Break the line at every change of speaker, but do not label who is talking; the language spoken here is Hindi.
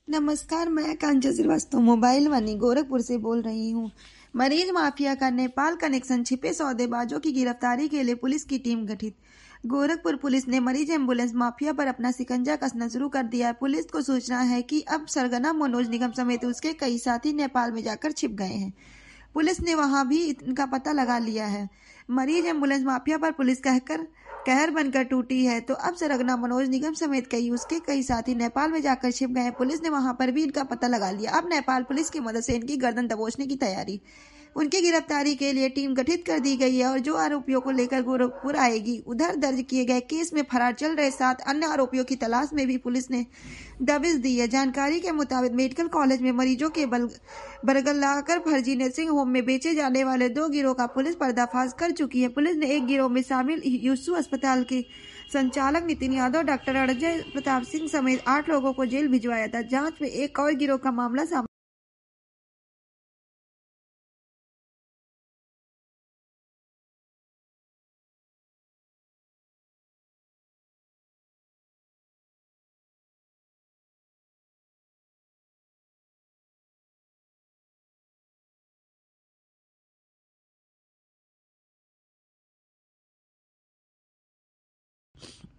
नमस्कार, मैं कांचा श्रीवास्तव मोबाइल मनी गोरखपुर से बोल रही हूँ। मरीज माफिया का नेपाल कनेक्शन, छिपे सौदेबाजों की गिरफ्तारी के लिए पुलिस की टीम गठित। गोरखपुर पुलिस ने मरीज एम्बुलेंस माफिया पर अपना शिकंजा कसना शुरू कर दिया है। पुलिस को सूचना है कि अब सरगना मनोज निगम समेत उसके कई साथी नेपाल में जाकर छिप गए हैं। पुलिस ने वहां भी इनका पता लगा लिया है। मरीज एम्बुलेंस माफिया पर पुलिस कहर बनकर टूटी है, तो अब सरगना मनोज निगम समेत उसके कई साथी नेपाल में जाकर छिप गए हैं। पुलिस ने वहां पर भी इनका पता लगा लिया। अब नेपाल पुलिस की मदद से इनकी गर्दन दबोचने की तैयारी। उनकी गिरफ्तारी के लिए टीम गठित कर दी गई है और जो आरोपियों को लेकर गोरखपुर आएगी, उधर दर्ज किए गए केस में फरार चल रहे 7 अन्य आरोपियों की तलाश में भी पुलिस ने दबिश दी है। जानकारी के मुताबिक मेडिकल कॉलेज में मरीजों के बरगलाकर फर्जी नर्सिंग होम में बेचे जाने वाले 2 गिरोह का पुलिस पर्दाफाश कर चुकी है। पुलिस ने एक गिरोह में शामिल यूसु अस्पताल के संचालक नितिन यादव, डॉक्टर अजय प्रताप सिंह समेत 8 लोगों को जेल भिजवाया था। जांच में एक और गिरोह का मामला सामने